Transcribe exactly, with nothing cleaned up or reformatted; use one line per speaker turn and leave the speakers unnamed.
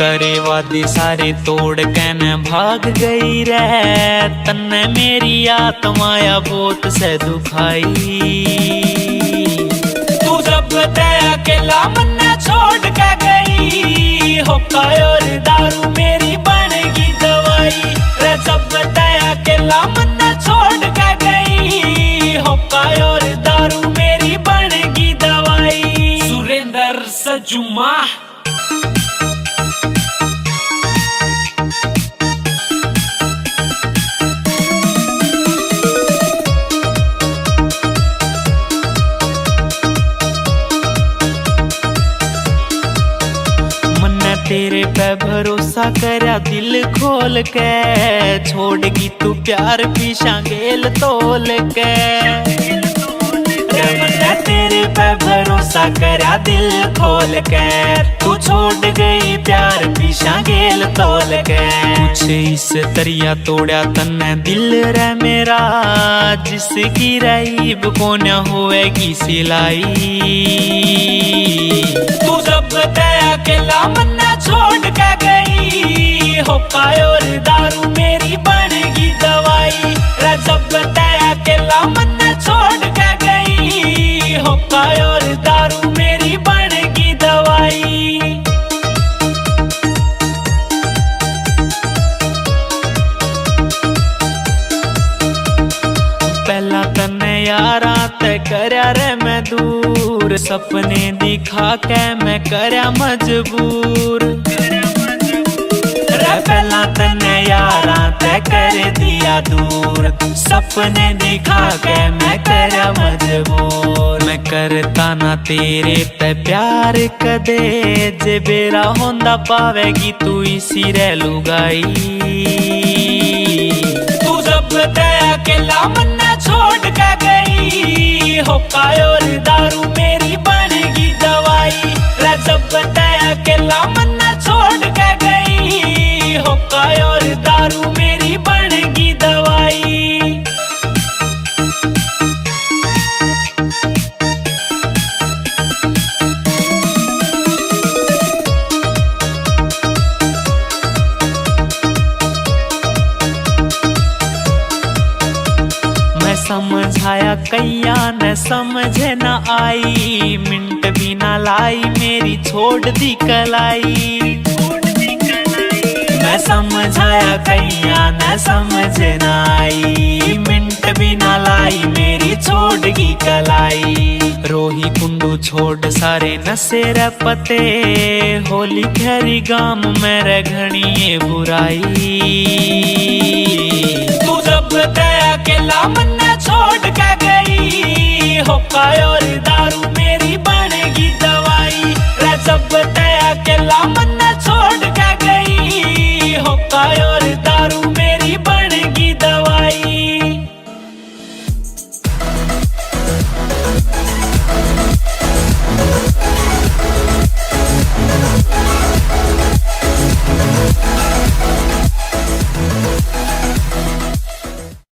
करे वादे सारे तोड़ के न भाग गई रे, तन्ने मेरी आत्माया बहुत से दुखाई। तू जब दया अकेला मन्ने छोड़ के गई, होका और दारू मेरी बनेगी दवाई रे। जब दया अकेला मन्ने छोड़ के गई, होका और दारू मेरी बनेगी दवाई। सुरेंद्र सजुमा तेरे पे भरोसा करया दिल खोल के, छोड़गी तू प्यार पीछा गेल तोल के। मैंने तेरे पे भरोसा करया दिल खोल के, तू छोड़ गई प्यार पीछा गेल तोल के। कुछ इस तरिया तोड़ा तन्ने दिल रे मेरा, जिसकी रईब को न होएगी सिलाई। तू जब दया अकेला मन्ने छोड़ के गई, होका और दारू मेरी बनेगी दवाई रे। जब दया अकेला मन्ने छोड़ के गई, होका और दारू मेरी बनेगी दवाई। पहला तन्ने यारा ते करया रे मैं दूर, सपने दिखा के मैं करया मजबूर रे। पहला तन्ने यारा ते कर दिया दूर, सपने दिखा के मैं करया मजबूर। मैं करता ना तेरे ते प्यार कदे, जे बेरा होंदा पावेगी तू इसी रे लुगाई। तू जब दया अकेला मन्ने छोड़ के गई, होका और दारू मेरी बनेगी दवाई रे। जब दया अकेला मन्ने छोड़ के गई, होका और दारू मेरी बनेगी दवाई। समझाया कैया न समझे न आई, मिनट भी न लाई मेरी छोड़ दी कलाई। मैं समझाया कैया न समझे न आई, मिनट भी न लाई मेरी छोड़ दी कलाई। रोही कुंडू छोड़ सारे नशे रे पते, होली खैरी गाम मेरे घनी बुराई। तू जब दया अकेला मन्ने छोड़ के गई, होका और दारू मेरी बनेगी दवाई रे। जब दया अकेला मन्ने छोड़ के गई, होका और दारू मेरी बनेगी